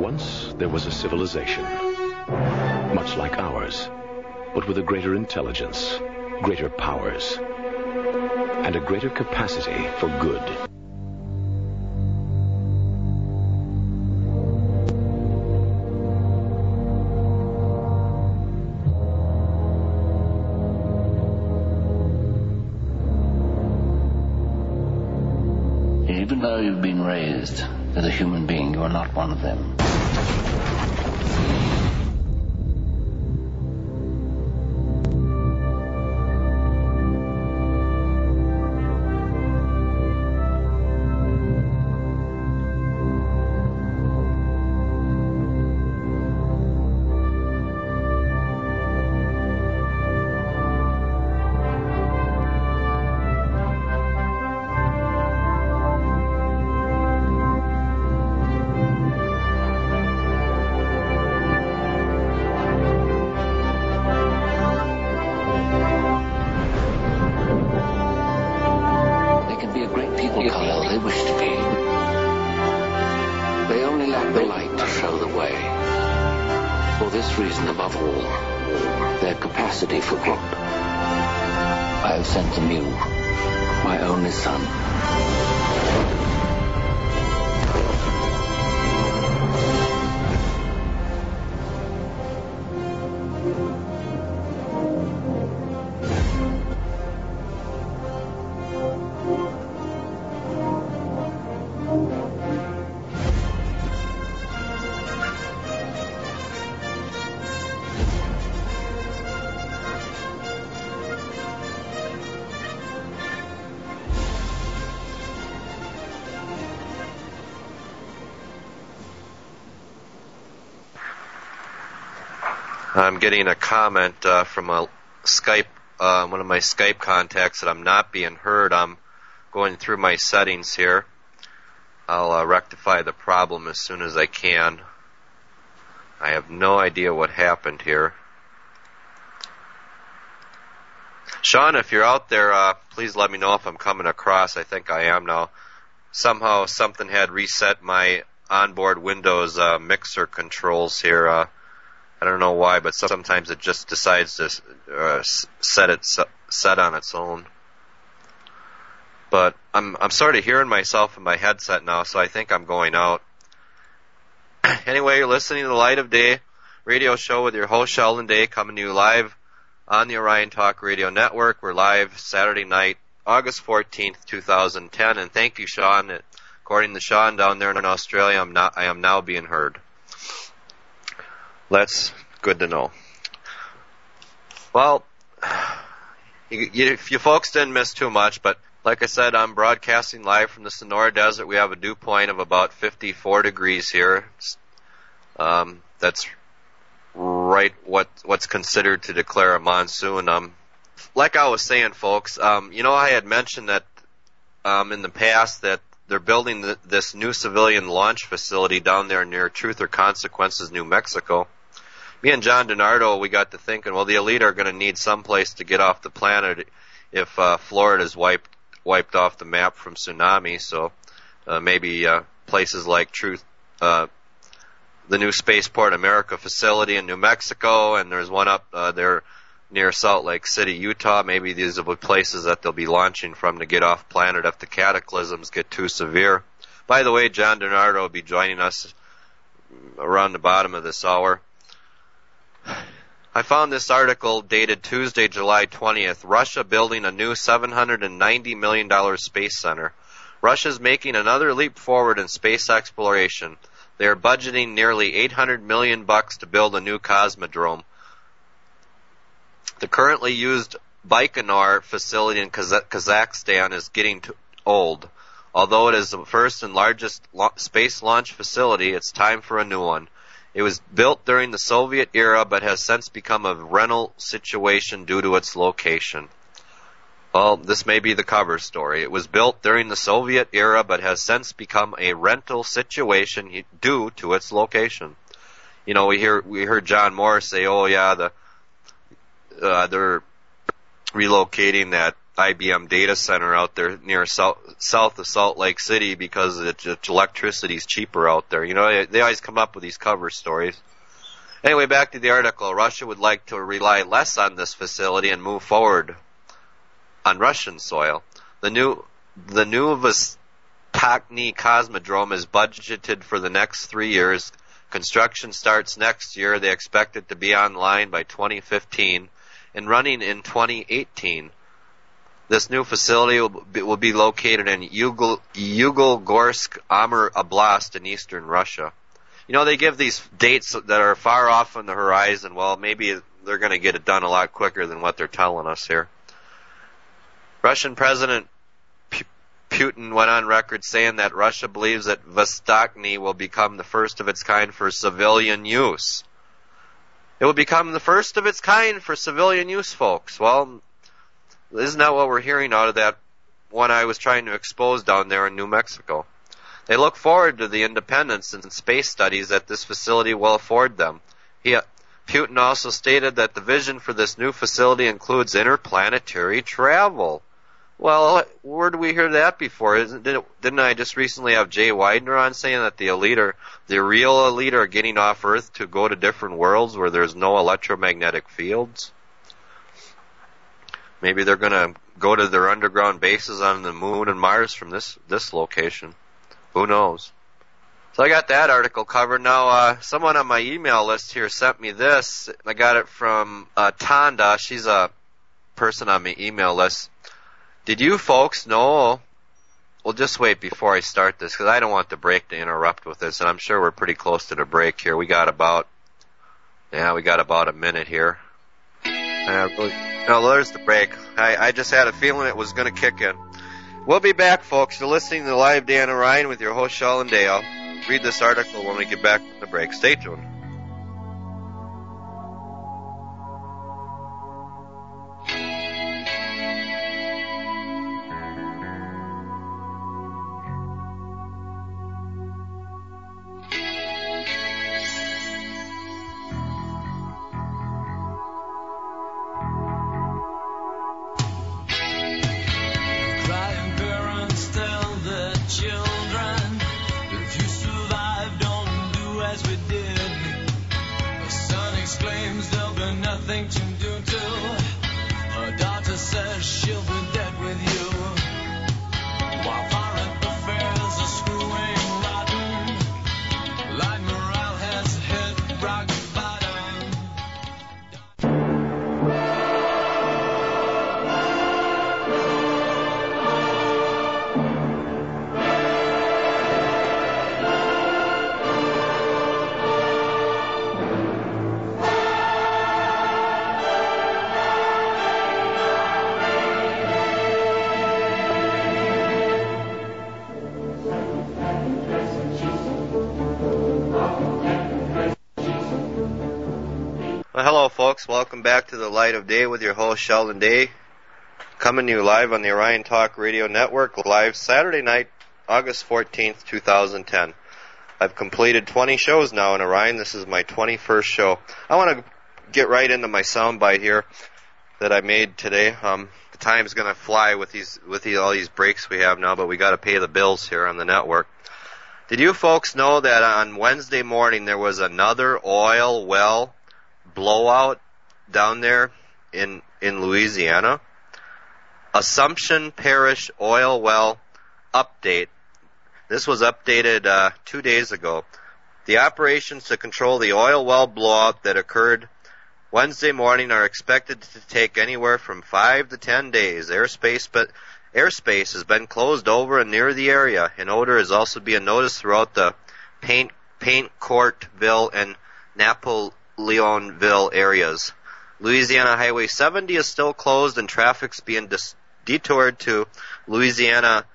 Once there was a civilization, much like ours, but with a greater intelligence, greater powers, and a greater capacity for good. Even though you've been raised as a human being, you are not one of them. I'm getting a comment from a Skype, one of my Skype contacts that I'm not being heard. I'm going through my settings here. I'll rectify the problem as soon as I can. I have no idea what happened here. Sean, if you're out there, please let me know if I'm coming across. I think I am now. Somehow something had reset my onboard Windows mixer controls here. I don't know why, but sometimes it just decides to set on its own. But I'm sort of hearing myself in my headset now, so I think I'm going out. Anyway, you're listening to the Light of Day radio show with your host Sheldon Day, coming to you live on the Orion Talk Radio Network. We're live Saturday night, August 14th, 2010, and thank you, Sean. According to Sean down there in Australia, I am now being heard. That's good to know. Well, you folks didn't miss too much, but like I said, I'm broadcasting live from the Sonora Desert. We have a dew point of about 54 degrees here. That's right what's considered to declare a monsoon. Like I was saying, folks, I had mentioned that in the past that they're building this new civilian launch facility down there near Truth or Consequences, New Mexico. Me and John DiNardo, we got to thinking, well, the elite are going to need some place to get off the planet if Florida's wiped off the map from tsunami. So maybe places like Truth, the new Spaceport America facility in New Mexico, and there's one up there near Salt Lake City, Utah. Maybe these will be places that they'll be launching from to get off planet if the cataclysms get too severe. By the way, John DiNardo will be joining us around the bottom of this hour. I found this article dated Tuesday, July 20th. Russia building a new $790 million space center. Russia's making another leap forward in space exploration. They are budgeting nearly $800 million to build a new cosmodrome. The currently used Baikonur facility in Kazakhstan is getting old. Although it is the first and largest space launch facility, it's time for a new one. It was built during the Soviet era, but has since become a rental situation due to its location. Well, this may be the cover story. It was built during the Soviet era, but has since become a rental situation due to its location. We heard John Moore say, "Oh yeah, they're relocating that IBM data center out there near south of Salt Lake City because electricity is cheaper out there. You know, they always come up with these cover stories. Anyway, back to the article. Russia would like to rely less on this facility and move forward on Russian soil. The new Vostochny Cosmodrome is budgeted for the next 3 years. Construction starts next year. They expect it to be online by 2015 and running in 2018. This new facility will be located in Yugogorsk Amur Oblast in eastern Russia. You know, they give these dates that are far off on the horizon. Well, maybe they're going to get it done a lot quicker than what they're telling us here. Russian President Putin went on record saying that Russia believes that Vostochny will become the first of its kind for civilian use. It will become the first of its kind for civilian use, folks. Well, isn't that what we're hearing out of that one I was trying to expose down there in New Mexico? They look forward to the independence and space studies that this facility will afford them. Putin also stated that the vision for this new facility includes interplanetary travel. Well, where did we hear that before? Didn't I just recently have Jay Weidner on saying that the real elite are getting off Earth to go to different worlds where there's no electromagnetic fields? Maybe they're going to go to their underground bases on the Moon and Mars from this location. Who knows? So I got that article covered. Now, someone on my email list here sent me this. I got it from Tanda. She's a person on my email list. Did you folks know? Well, just wait before I start this, because I don't want the break to interrupt with this, and I'm sure we're pretty close to the break here. We got about a minute here. No, there's the break. I just had a feeling it was going to kick in. We'll be back, folks. You're listening to Live Dan Orion with your host, Sheldon Day. I'll read this article when we get back from the break. Stay tuned. Hello, folks. Welcome back to the Light of Day with your host, Sheldon Day. Coming to you live on the Orion Talk Radio Network, live Saturday night, August 14th, 2010. I've completed 20 shows now in Orion. This is my 21st show. I want to get right into my soundbite here that I made today. The time's going to fly with all these breaks we have now, but we got to pay the bills here on the network. Did you folks know that on Wednesday morning there was another oil well blowout down there in Louisiana? Assumption Parish oil well update. This was updated 2 days ago. The operations to control the oil well blowout that occurred Wednesday morning are expected to take anywhere from 5 to 10 days. Airspace has been closed over and near the area. An odor is also being noticed throughout the Paint Courtville and Napoleonville areas. Louisiana Highway 70 is still closed and traffic's being detoured to Louisiana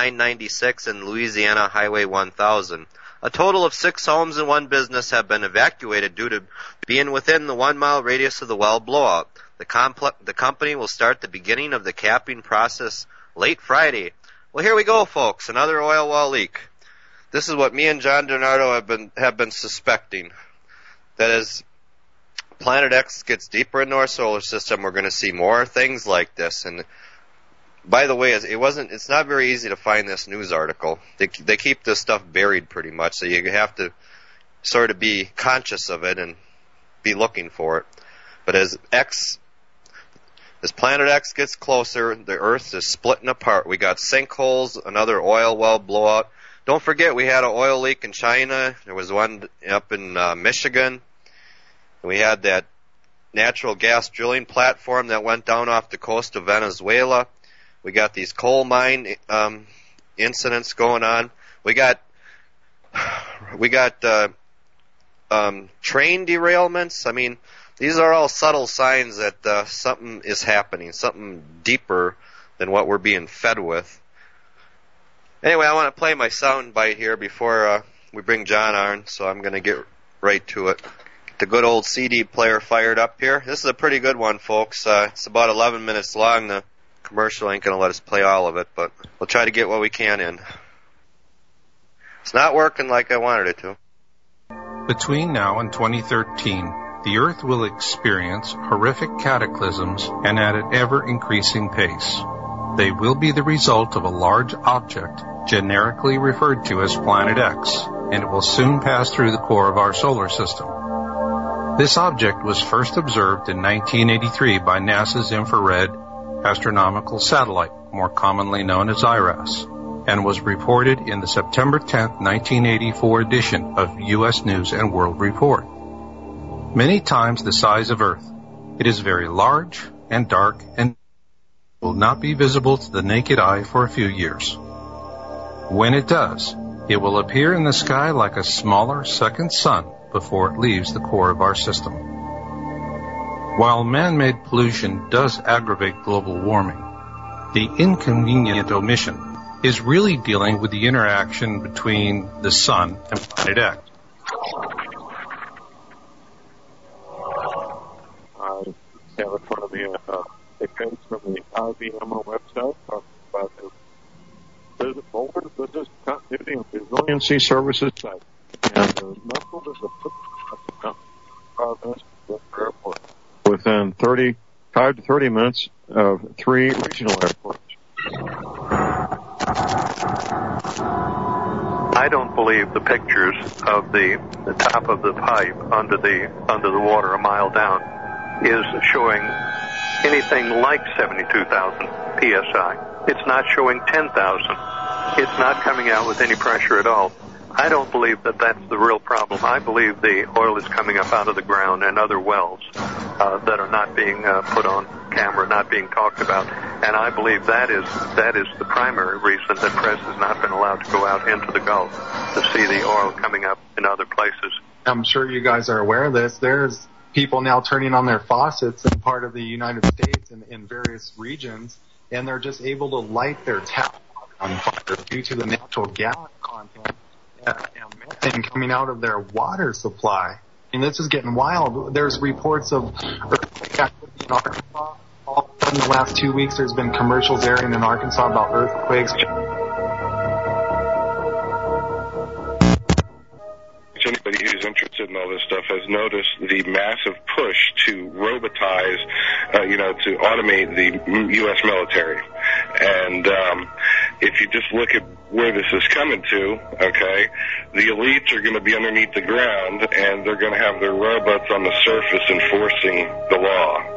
996 and Louisiana Highway 1000. A total of 6 homes and 1 business have been evacuated due to being within the 1-mile radius of the well blowout. The company will start the beginning of the capping process late Friday. Well, here we go, folks. Another oil well leak. This is what me and John DiNardo have been suspecting. That as Planet X gets deeper into our solar system, we're going to see more things like this. And by the way, it's not very easy to find this news article. They keep this stuff buried pretty much, so you have to sort of be conscious of it and be looking for it. But as Planet X gets closer, the Earth is splitting apart. We got sinkholes, another oil well blowout. Don't forget, we had an oil leak in China. There was one up in Michigan. We had that natural gas drilling platform that went down off the coast of Venezuela. We got these coal mine incidents going on. We got train derailments. I mean, these are all subtle signs that something is happening, something deeper than what we're being fed with. Anyway, I want to play my sound bite here before we bring John on, so I'm going to get right to it. Get the good old CD player fired up here. This is a pretty good one, folks. It's about 11 minutes long. The commercial ain't going to let us play all of it, but we'll try to get what we can in. It's not working like I wanted it to. Between now and 2013, the Earth will experience horrific cataclysms and at an ever-increasing pace. They will be the result of a large object, generically referred to as Planet X, and it will soon pass through the core of our solar system. This object was first observed in 1983 by NASA's Infrared Astronomical Satellite, more commonly known as IRAS, and was reported in the September 10, 1984 edition of U.S. News and World Report. Many times the size of Earth, it is very large and dark and will not be visible to the naked eye for a few years. When it does, it will appear in the sky like a smaller second sun before it leaves the core of our system. While man-made pollution does aggravate global warming, the inconvenient omission is really dealing with the interaction between the sun and Planet X. I have in front of me a page from the IBMO website talking about the Boulder Business Continuity and Resiliency Services site. And Knuckle is a 5 minutes from the airport. Within 5 to 30 minutes of 3 regional airports. I don't believe the pictures of the top of the pipe under the water a mile down is showing anything like 72,000 psi. It's not showing 10,000. It's not coming out with any pressure at all. I don't believe that that's the real problem. I believe the oil is coming up out of the ground and other wells that are not being put on camera, not being talked about. And I believe that is the primary reason that press has not been allowed to go out into the Gulf to see the oil coming up in other places. I'm sure you guys are aware of this. There's people now turning on their faucets in part of the United States and in various regions, and they're just able to light their tap on fire due to the natural gas content and methane coming out of their water supply. And this is getting wild. There's reports of earthquake activity in Arkansas. All in the last 2 weeks, there's been commercials airing in Arkansas about earthquakes. Anybody who's interested in all this stuff has noticed the massive push to robotize, to automate the U.S. military. And if you just look at where this is coming to, okay, the elites are going to be underneath the ground, and they're going to have their robots on the surface enforcing the law.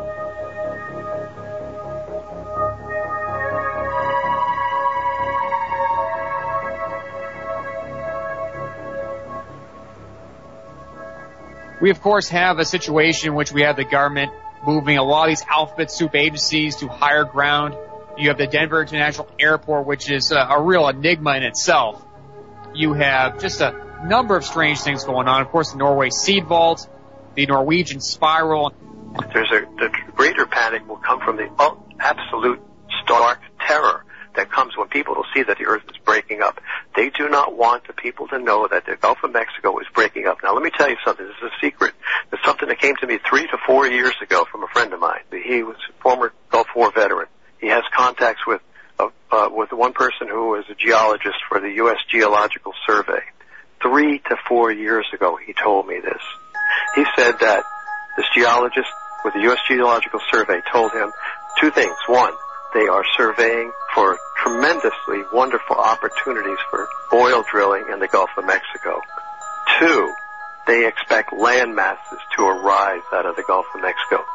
We, of course, have a situation in which we have the government moving a lot of these alphabet soup agencies to higher ground. You have the Denver International Airport, which is a real enigma in itself. You have just a number of strange things going on. Of course, the Norway seed vault, the Norwegian spiral. The greater panic will come from the absolute stark terror that comes when people will see that the earth is breaking up. They do not want the people to know that the Gulf of Mexico is breaking up. Now, let me tell you something. This is a secret. It's something that came to me 3 to 4 years ago from a friend of mine. He was a former Gulf War veteran. He has contacts with one person who was a geologist for the U.S. Geological Survey. 3 to 4 years ago, he told me this. He said that this geologist with the U.S. Geological Survey told him 2 things. 1, they are surveying for tremendously wonderful opportunities for oil drilling in the Gulf of Mexico. 2, they expect land masses to arise out of the Gulf of Mexico.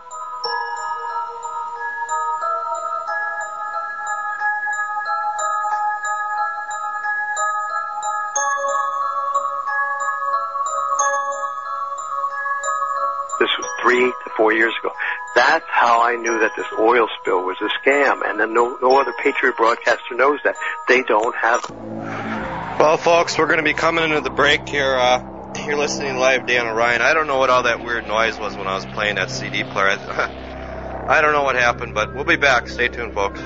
This was 3 to 4 years ago. That's how I knew that this oil spill was a scam, and then no other Patriot broadcaster knows that. They don't have. Well, folks, we're going to be coming into the break here. You're listening live, Dan Orion. I don't know what all that weird noise was when I was playing that CD player. I don't know what happened, but we'll be back. Stay tuned, folks.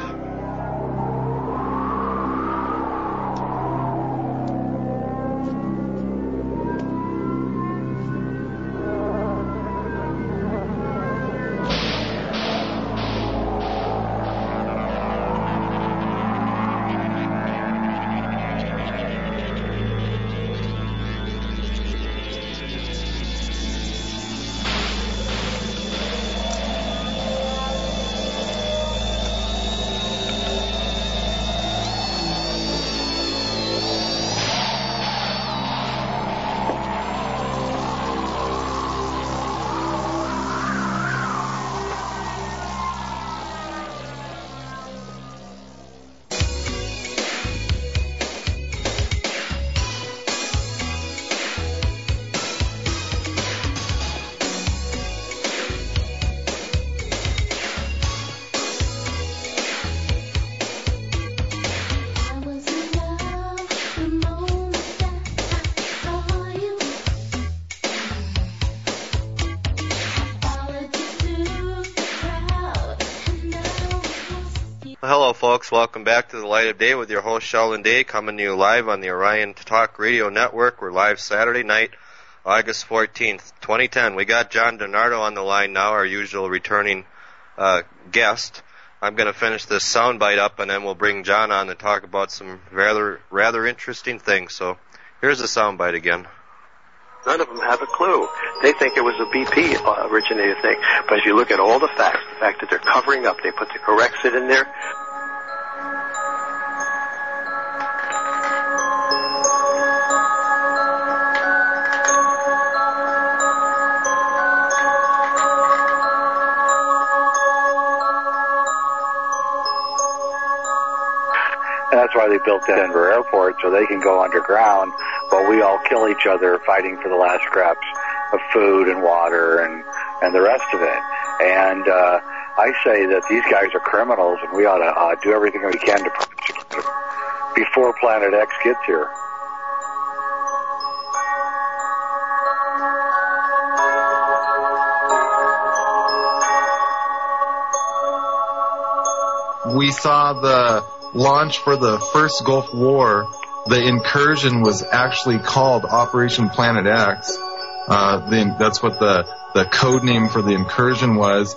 Hello, folks. Welcome back to the Light of Day with your host, Sheldon Day, coming to you live on the Orion Talk Radio Network. We're live Saturday night, August 14th, 2010. We got John DiNardo on the line now, our usual returning guest. I'm going to finish this soundbite up, and then we'll bring John on to talk about some rather interesting things. So here's the soundbite again. None of them have a clue. They think it was a BP originated thing. But if you look at all the facts, the fact that they're covering up, they put the Corexit in there. And that's why they built Denver Airport, so they can go underground while we all kill each other fighting for the last scraps of food and water and the rest of it. And I say that these guys are criminals, and we ought to do everything we can to prosecute them before Planet X gets here. We saw the launch for the first Gulf War. The incursion was actually called Operation Planet X. That's what the code name for the incursion was.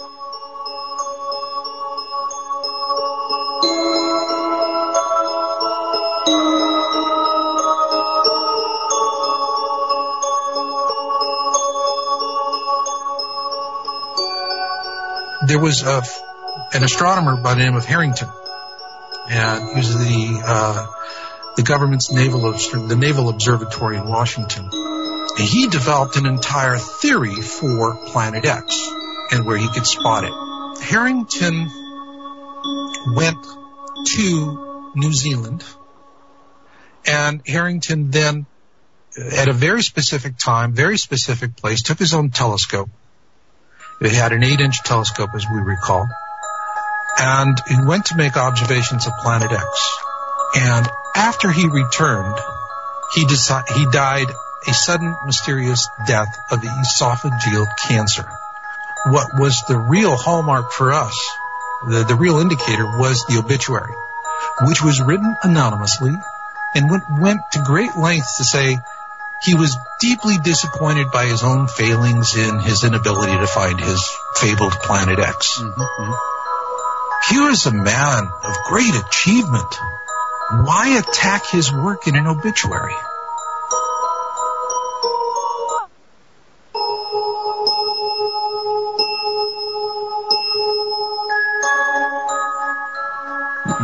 There was an astronomer by the name of Harrington, and he was the government's the Naval Observatory in Washington. And he developed an entire theory for Planet X and where he could spot it. Harrington went to New Zealand, and Harrington then, at a very specific time, very specific place, took his own telescope. It had an 8-inch telescope, as we recall, and he went to make observations of Planet X. And after he returned, he died a sudden, mysterious death of esophageal cancer. What was the real hallmark for us, the real indicator, was the obituary, which was written anonymously and went to great lengths to say he was deeply disappointed by his own failings in his inability to find his fabled Planet X. Mm-hmm. Here is a man of great achievement. Why attack his work in an obituary?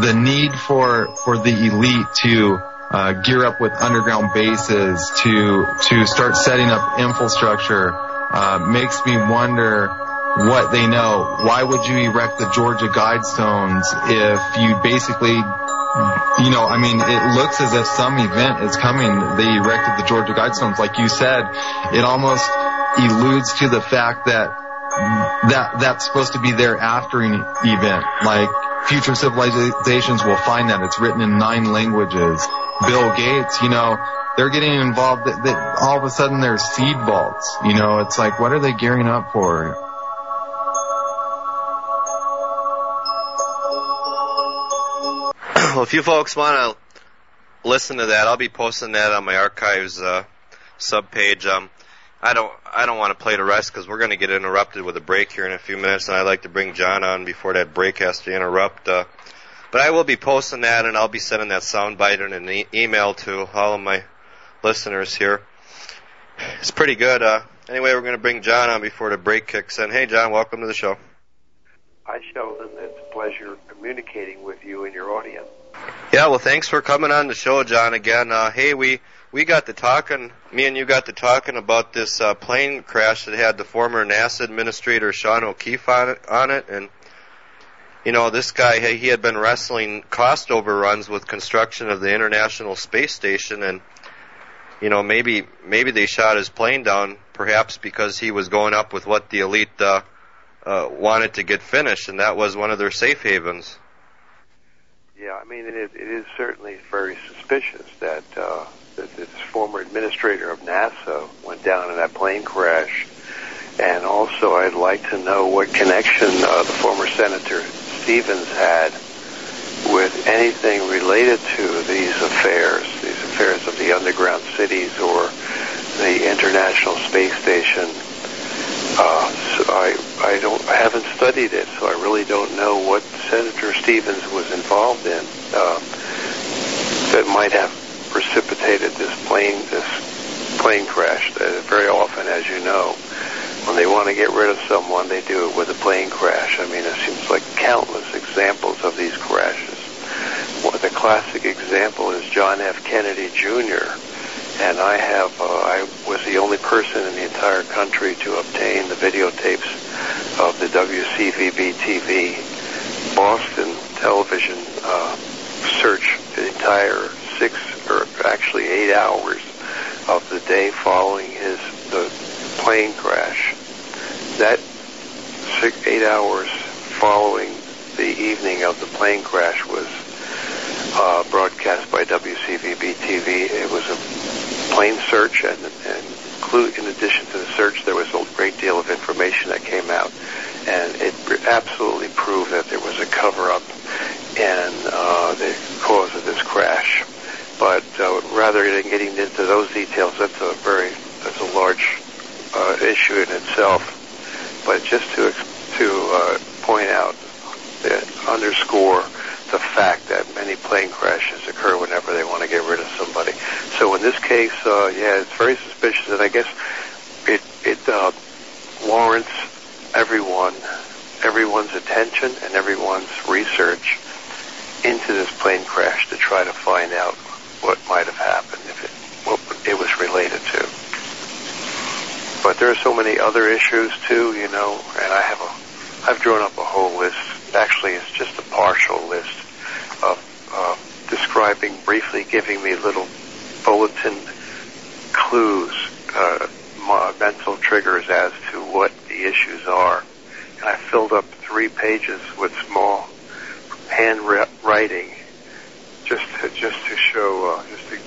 the need for the elite to gear up with underground bases, to start setting up infrastructure, makes me wonder what they know. Why would you erect the Georgia Guidestones if you basically, it looks as if some event is coming. They erected the Georgia Guidestones. Like you said, it almost alludes to the fact that's supposed to be their after event. Like, future civilizations will find that. It's written in 9 languages. Bill Gates, they're getting involved. All of a sudden there's seed vaults. It's like, what are they gearing up for? Well, if you folks want to listen to that, I'll be posting that on my archives subpage. I don't want to play the rest because we're going to get interrupted with a break here in a few minutes, and I'd like to bring John on before that break has to interrupt. But I will be posting that, and I'll be sending that soundbite in an email to all of my listeners here. It's pretty good. Anyway, we're going to bring John on before the break kicks in. Hey, John, welcome to the show. Hi, Sheldon. It's a pleasure communicating with you and your audience. Yeah, well, thanks for coming on the show, John, again. Hey, we got to talking, me and you got to talking about this plane crash that had the former NASA administrator Sean O'Keefe on it, and this guy, he had been wrestling cost overruns with construction of the International Space Station, and maybe they shot his plane down, perhaps because he was going up with what the elite wanted to get finished, and that was one of their safe havens. Yeah, it is certainly very suspicious that this former administrator of NASA went down in that plane crash. And also, I'd like to know what connection the former Senator Stevens had with anything related to these affairs of the underground cities or the International Space Station. So I haven't studied it, so I really don't know what Senator Stevens was involved in that might have precipitated this plane crash. Very often, as you know, when they want to get rid of someone, they do it with a plane crash. There seems like countless examples of these crashes. The classic example is John F. Kennedy Jr., and I was the only person in the entire country to obtain the videotapes of the WCVB-TV Boston television search, the entire 8 hours of the day following the plane crash. That 8 hours following the evening of the plane crash was broadcast by WCVB-TV. It was a plane search, and in addition to the search, there was a great deal of information that came out, and it absolutely proved that there was a cover-up in the cause of this crash. But rather than getting into those details, that's a large issue in itself. But just to point out, underscore the fact that many plane crashes occur whenever they want to get rid of somebody. So in this case, it's very suspicious, and I guess it warrants everyone's attention and everyone's research into this plane crash to try to find out what might have happened, what it was related to. But there are so many other issues too, and I've drawn up a whole list. Actually, it's just a partial list of describing, briefly giving me little bulletin clues, mental triggers as to what the issues are. And I filled up 3 pages with small handwriting just to show,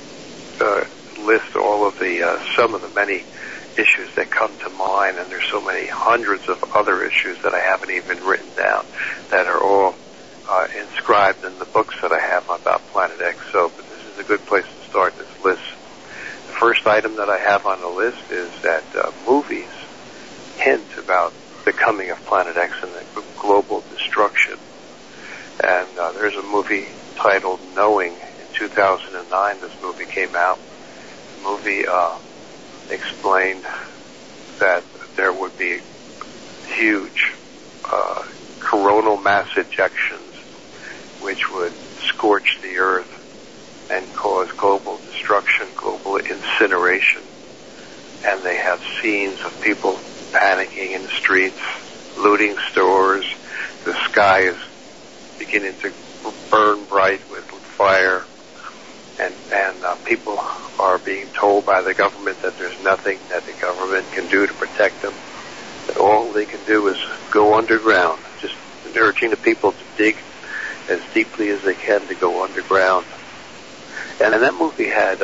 list all of some of the many issues that come to mind, and there's so many hundreds of other issues that I haven't even written down that are all inscribed in the books that I have about Planet X. So but this is a good place to start this list. The first item that I have on the list is that movies hint about the coming of Planet X and the global destruction. And there's a movie titled Knowing. In 2009, this movie came out. The movie explained that there would be huge coronal mass ejections, which would scorch the earth and cause global destruction, global incineration. And they have scenes of people panicking in the streets, looting stores. The sky is beginning to burn bright with fire. And people are being told by the government that there's nothing that the government can do to protect them. That all they can do is go underground. Just urging the people to dig as deeply as they can to go underground. And that movie had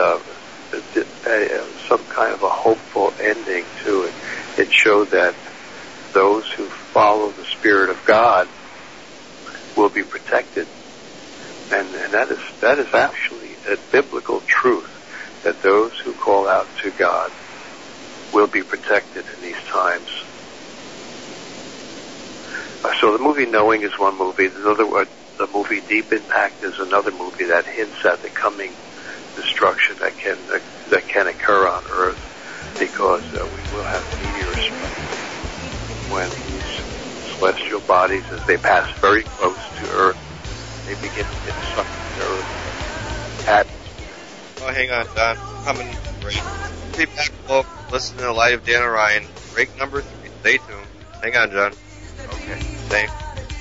some kind of a hopeful ending to it. It showed that those who follow the Spirit of God will be protected. And that is actually a biblical truth, that those who call out to God will be protected in these times. So the movie Knowing is one movie. The movie Deep Impact is another movie that hints at the coming destruction that can occur on Earth, because we will have meteors when these celestial bodies, as they pass very close to Earth, they begin to get sucked into Earth atmosphere. Oh, hang on, Don. Coming right. Be back, folks. Listen to Live Dan Orion. Break number 3. Stay tuned. Hang on, John. Okay. Thanks.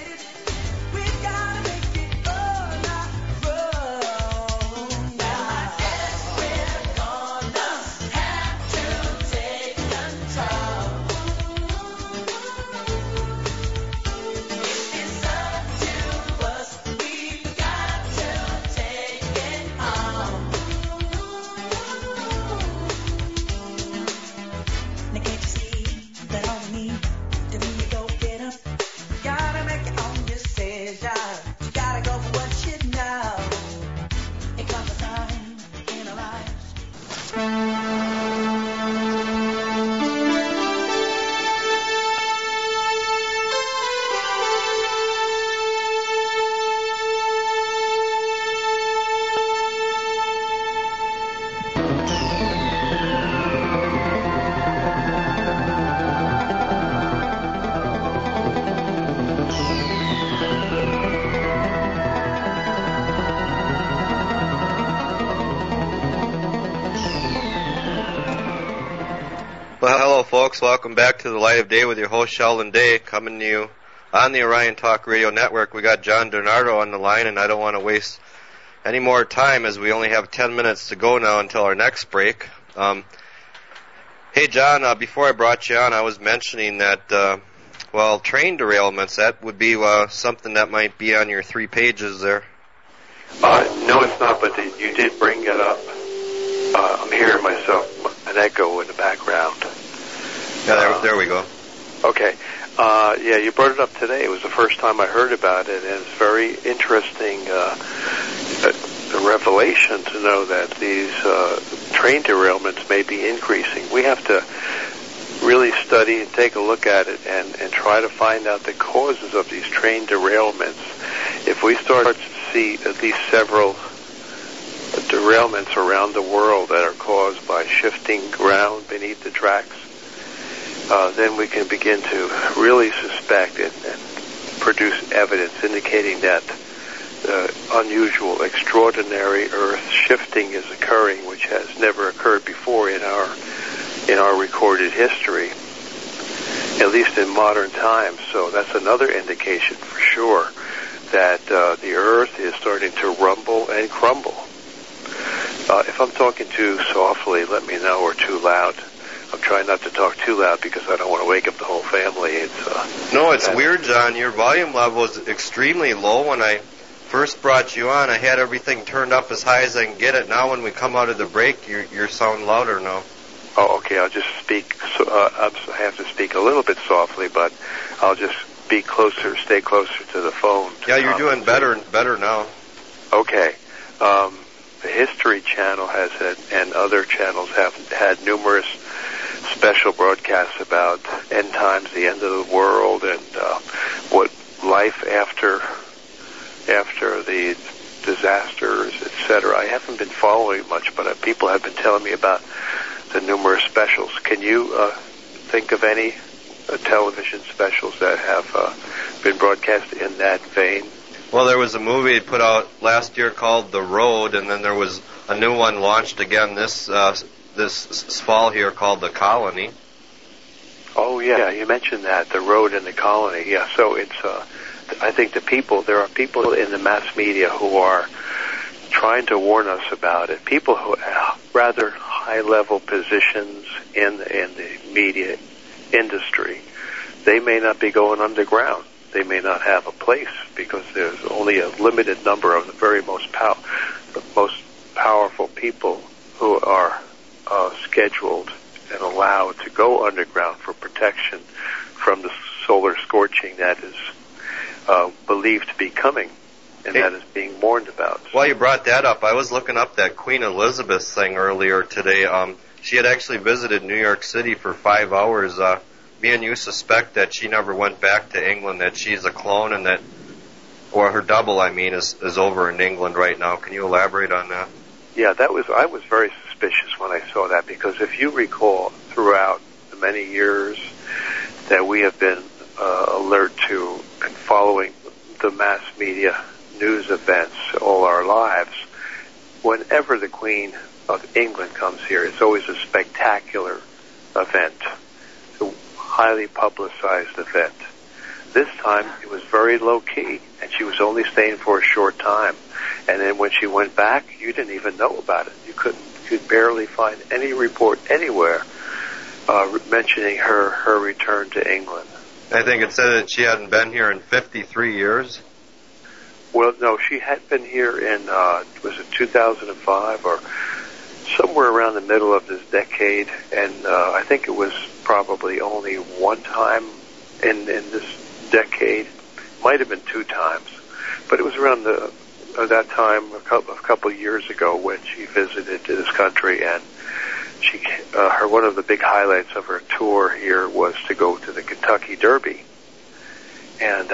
Folks, welcome back to the Light of Day with your host Sheldon Day, coming to you on the Orion Talk Radio Network. We got John DiNardo on the line, and I don't want to waste any more time as we only have 10 minutes to go now until our next break. Hey John, before I brought you on, I was mentioning that train derailments, that would be something that might be on your 3 pages there. No, it's not, but you did bring it up. I'm hearing myself, an echo in the background. Yeah, there we go. Okay. Yeah, you brought it up today. It was the first time I heard about it, and it's very interesting, the revelation to know that these train derailments may be increasing. We have to really study and take a look at it and try to find out the causes of these train derailments. If we start to see at least several derailments around the world that are caused by shifting ground beneath the tracks, then we can begin to really suspect and produce evidence indicating that unusual, extraordinary Earth shifting is occurring, which has never occurred before in our recorded history, at least in modern times. So that's another indication for sure that the Earth is starting to rumble and crumble. If I'm talking too softly, let me know, or too loud. I'm trying not to talk too loud because I don't want to wake up the whole family. It's weird, John. Your volume level is extremely low. When I first brought you on, I had everything turned up as high as I can get it. Now when we come out of the break, you're sounding louder now. Oh, okay. I'll just speak. I have to speak a little bit softly, but I'll just be closer, stay closer to the phone. Yeah, you're doing better now. Okay. The History Channel has had, and other channels have had numerous special broadcasts about end times, the end of the world, and what life after the disasters, etc. I haven't been following much, but people have been telling me about the numerous specials. Can you think of any television specials that have been broadcast in that vein? Well, there was a movie put out last year called The Road, and then there was a new one launched again this fall here called The Colony. Oh, yeah, you mentioned that, The Road and The Colony. Yeah, so it's, I think there are people in the mass media who are trying to warn us about it. People who have rather high-level positions in the media industry. They may not be going underground. They may not have a place because there's only a limited number of the very most powerful people who are scheduled and allowed to go underground for protection from the solar scorching that is believed to be coming, and that is being warned about. Well, you brought that up. I was looking up that Queen Elizabeth thing earlier today. She had actually visited New York City for 5 hours. Me and you suspect that she never went back to England, that she's a clone, and that, or her double, I mean, is over in England right now. Can you elaborate on that? Yeah, I was very suspicious when I saw that, because if you recall, throughout the many years that we have been alert to and following the mass media news events all our lives, whenever the Queen of England comes here, it's always a spectacular event, a highly publicized event. This time it was very low key, and she was only staying for a short time. And then when she went back, you didn't even know about it. You could barely find any report anywhere mentioning her return to England. I think it said that she hadn't been here in 53 years. Well, no, she had been here in, was it 2005 or somewhere around the middle of this decade, and I think it was probably only one time in this decade. Might have been 2 times, but it was around that time a couple of years ago when she visited this country, and her one of the big highlights of her tour here was to go to the Kentucky Derby, and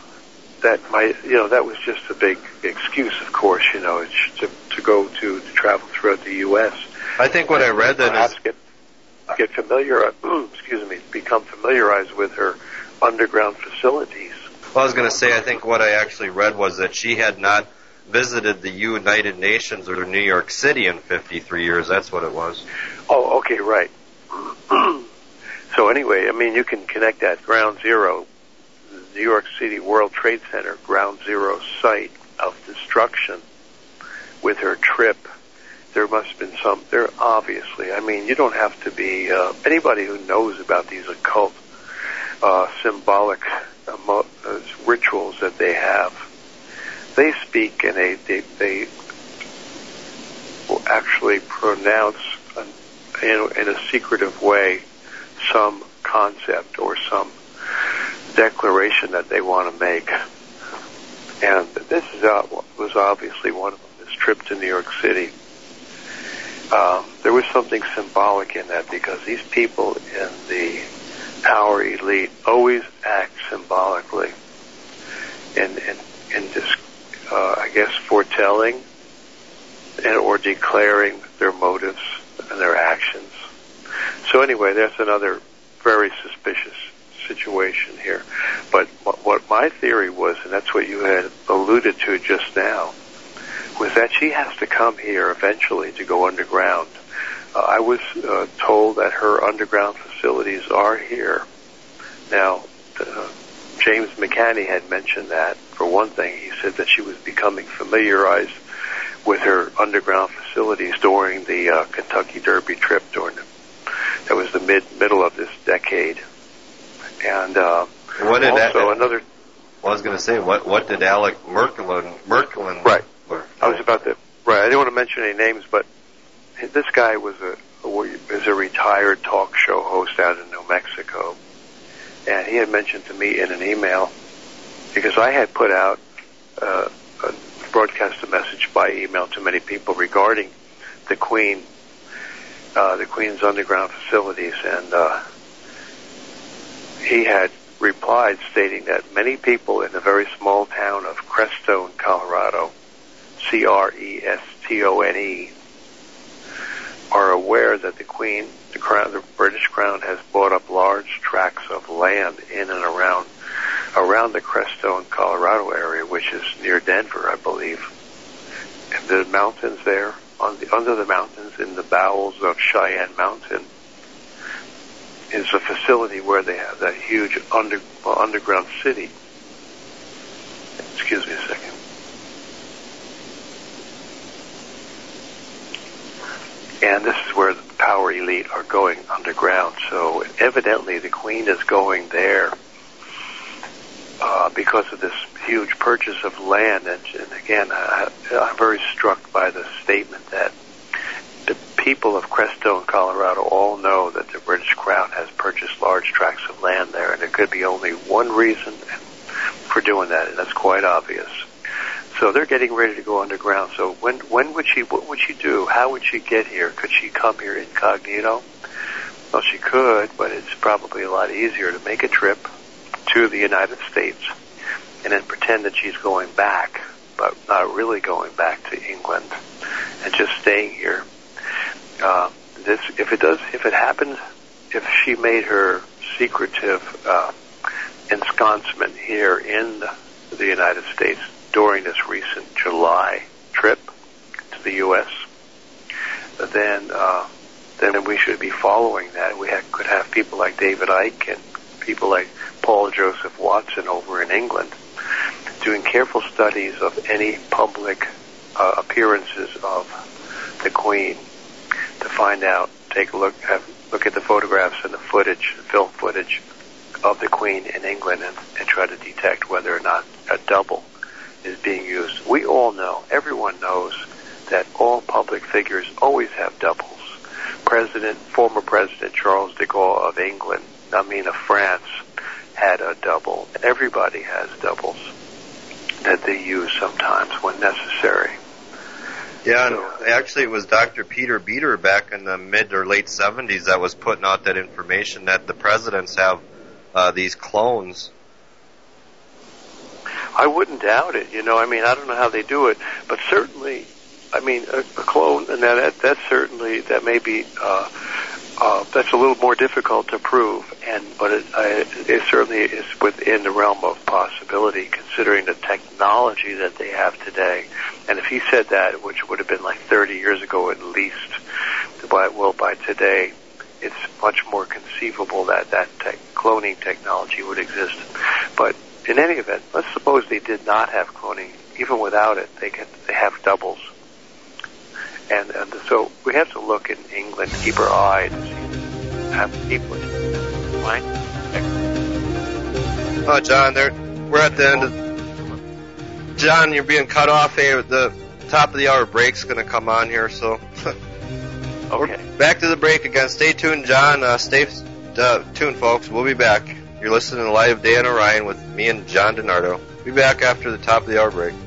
that was just a big excuse, of course, to go to travel throughout the U.S. I think what I read then is get familiar, become familiarized with her underground facilities. Well, I was going to say, I think what I actually read was that she had not visited the United Nations or New York City in 53 years. That's what it was. Oh, okay, right. So anyway, I mean, you can connect that Ground Zero, the New York City World Trade Center, Ground Zero site of destruction, with her trip. There must have been there obviously, I mean, you don't have to be, anybody who knows about these occult, symbolic rituals that they have, they speak and they will actually pronounce in a secretive way some concept or some declaration that they want to make. And this was obviously one of them, this trip to New York City. There was something symbolic in that, because these people in the power elite always act symbolically in this, I guess, foretelling or declaring their motives and their actions. So anyway, that's another very suspicious situation here. But what my theory was, and that's what you had alluded to just now, was that she has to come here eventually to go underground. I was told that her underground facilities are here. Now, James McCanney had mentioned that. For one thing, he said that she was becoming familiarized with her underground facilities during the Kentucky Derby trip. That was the middle of this decade. And what did another. Well, I was going to say, what did Alec Merkelin? Right. I was about to. Right. I didn't want to mention any names, but this guy was a retired talk show host out in New Mexico, and he had mentioned to me in an email, because I had put out broadcast a message by email to many people regarding the Queen's underground facilities, and he had replied stating that many people in the very small town of Crestone, Colorado, Crestone, are aware that the British Crown has bought up large tracts of land in and around around the Crestone, Colorado area, which is near Denver, I believe. And the mountains there, under the mountains, in the bowels of Cheyenne Mountain, is a facility where they have that huge underground city. Excuse me a second. And this is where the power elite are going underground. So evidently the Queen is going there because of this huge purchase of land. And again, I'm very struck by the statement that the people of Crestone, Colorado all know that the British Crown has purchased large tracts of land there, and there could be only one reason for doing that, and that's quite obvious. So they're getting ready to go underground. So when would she, what would she do? How would she get here? Could she come here incognito? Well, she could, but it's probably a lot easier to make a trip to the United States and then pretend that she's going back, but not really going back to England and just staying here. If it happens, if she made her secretive ensconcement here in the United States during this recent July trip to the U.S., then we should be following that. We could have people like David Icke and people like Paul Joseph Watson over in England doing careful studies of any public appearances of the Queen to find out, take a look at the photographs and the footage, film footage of the Queen in England and try to detect whether or not a double is being used. We all know, everyone knows, that all public figures always have doubles. Former President Charles de Gaulle of England, of France, had a double. Everybody has doubles that they use sometimes when necessary. Yeah, and actually it was Dr. Peter Beater back in the mid or late 70s that was putting out that information that the presidents have these clones. I wouldn't doubt it. I don't know how they do it, but certainly, a clone, and that certainly, that may be, that's a little more difficult to prove, but it certainly is within the realm of possibility, considering the technology that they have today. And if he said that, which would have been like 30 years ago at least, by today, it's much more conceivable that cloning technology would exist. But in any event, let's suppose they did not have cloning. Even without it, they have doubles. And so we have to look in England, keep our eye to see have people. Right? Oh, John, we're at the end of... John, you're being cut off here. The top of the hour break's going to come on here, so... Okay. Back to the break again. Stay tuned, John. Stay tuned, folks. We'll be back. You're listening to Live Day on Orion with me and John DiNardo. Be back after the top of the hour break.